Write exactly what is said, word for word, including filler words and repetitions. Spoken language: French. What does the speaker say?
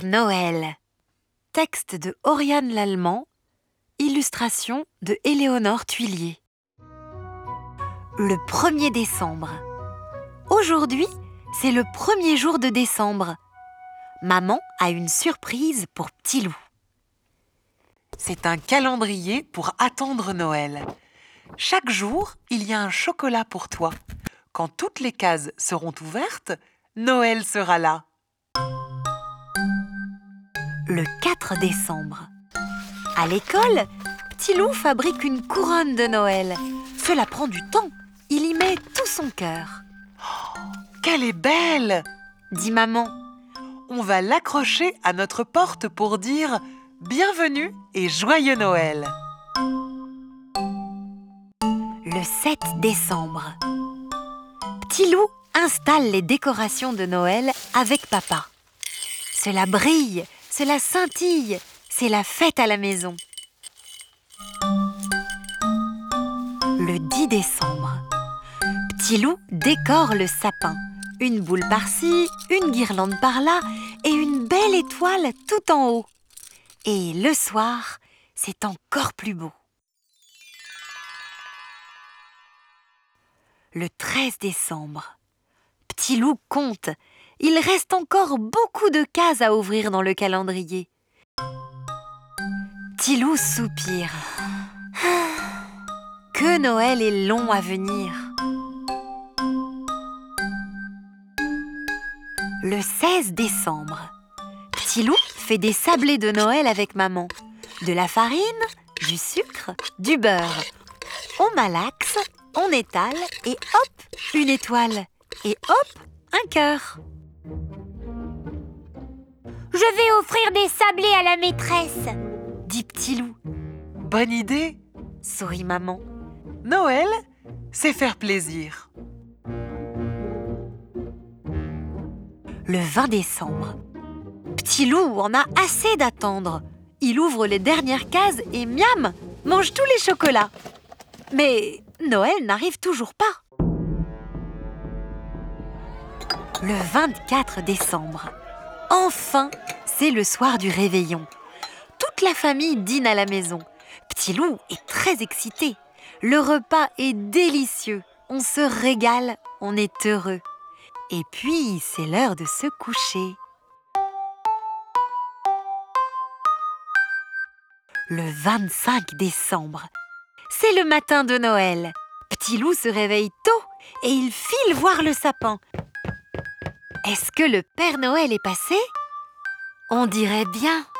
Noël. Texte de Oriane Lallemand, illustration de Éléonore Tuillier. Le premier décembre. Aujourd'hui, c'est le premier jour de décembre. Maman a une surprise pour Petit Loup. C'est un calendrier pour attendre Noël. Chaque jour, il y a un chocolat pour toi. Quand toutes les cases seront ouvertes, Noël sera là. Le quatre décembre. À l'école, Petit Loup fabrique une couronne de Noël. Cela prend du temps. Il y met tout son cœur. Oh, qu'elle est belle! Dit maman. On va l'accrocher à notre porte pour dire « Bienvenue et joyeux Noël !» Le sept décembre. Petit Loup installe les décorations de Noël avec papa. Cela brille, cela scintille, c'est la fête à la maison. Le dix décembre. Petit Loup décore le sapin. Une boule par-ci, une guirlande par-là et une belle étoile tout en haut. Et le soir, c'est encore plus beau. Le treize décembre. Petit Loup compte. Il reste encore beaucoup de cases à ouvrir dans le calendrier. Petit Loup soupire. Que Noël est long à venir. Le seize décembre. Petit Loup fait des sablés de Noël avec maman. De la farine, du sucre, du beurre. On malaxe, on étale et hop, une étoile. Et hop, un cœur. Je vais offrir des sablés à la maîtresse, dit Petit Loup. Bonne idée, sourit maman. Noël, c'est faire plaisir. Le vingt décembre. Petit Loup en a assez d'attendre. Il ouvre les dernières cases et miam, mange tous les chocolats. Mais Noël n'arrive toujours pas. Le vingt-quatre décembre. Enfin, c'est le soir du réveillon. Toute la famille dîne à la maison. Petit Loup est très excité. Le repas est délicieux. On se régale, on est heureux. Et puis, c'est l'heure de se coucher. Le vingt-cinq décembre. C'est le matin de Noël. Petit Loup se réveille tôt et il file voir le sapin. Est-ce que le Père Noël est passé? On dirait bien.